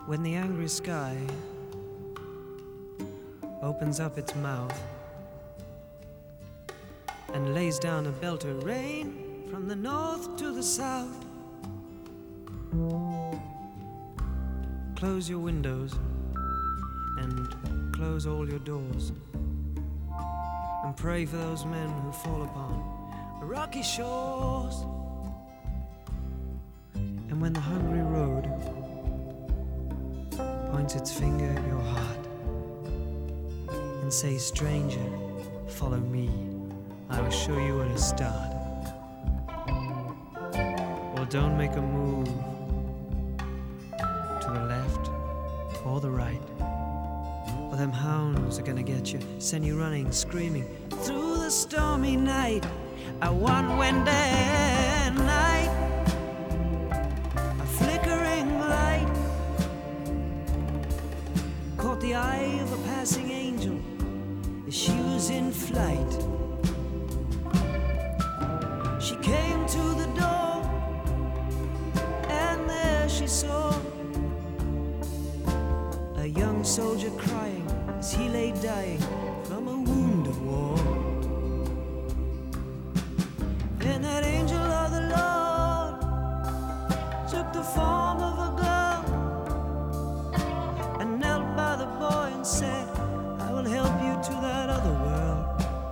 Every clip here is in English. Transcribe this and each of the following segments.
When the angry sky opens up its mouth and lays down a belt of rain from the north to the south, close your windows and close all your doors, and pray for those men who fall upon rocky shores. And when the hungry road points its finger at your heart and says, stranger, follow me, I will show you where to start. Well, don't make a move to the left or the right, or them hounds are gonna get you, send you running, screaming through the stormy night. One windy night, a flickering light caught the eye of a passing angel as she was in flight. She came to the door, and there she saw a young soldier crying as he lay dying from a wound of war. And that angel of the Lord took the form of a girl and knelt by the boy and said, I will help you to that other world.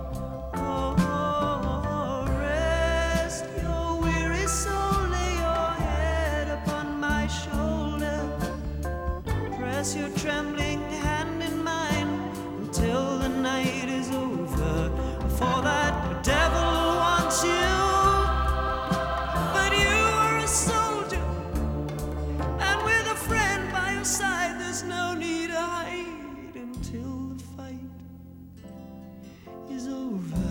Oh, rest your weary soul, lay your head upon my shoulder, press your trembling hand in mine until the night is over. For that devil wants you, but you are a soldier, and with a friend by your side, there's no need to hide until the fight is over.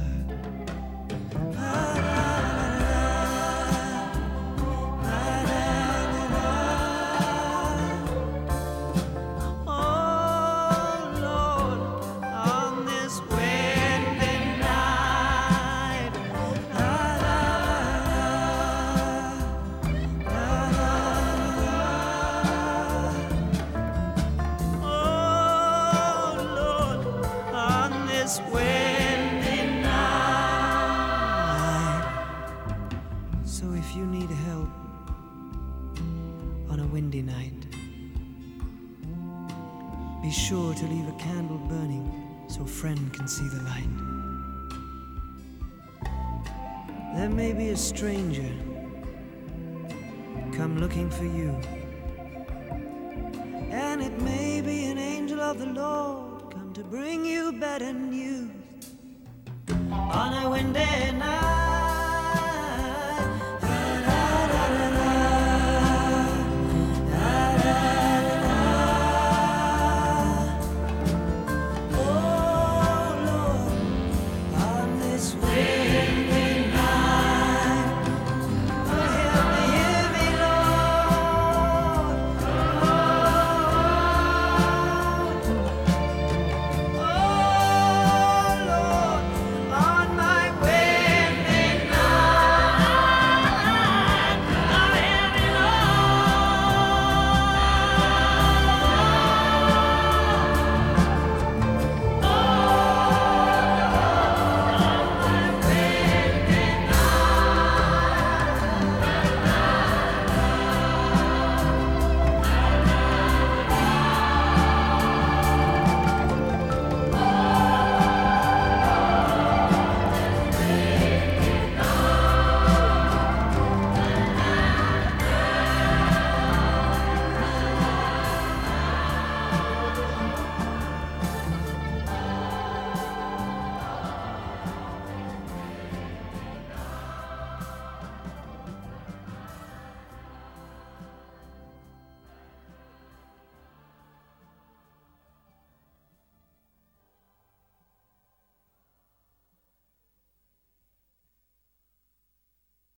So if you need help on a windy night, be sure to leave a candle burning so a friend can see the light. There may be a stranger come looking for you, and it may be an angel of the Lord come to bring you better news on a windy night.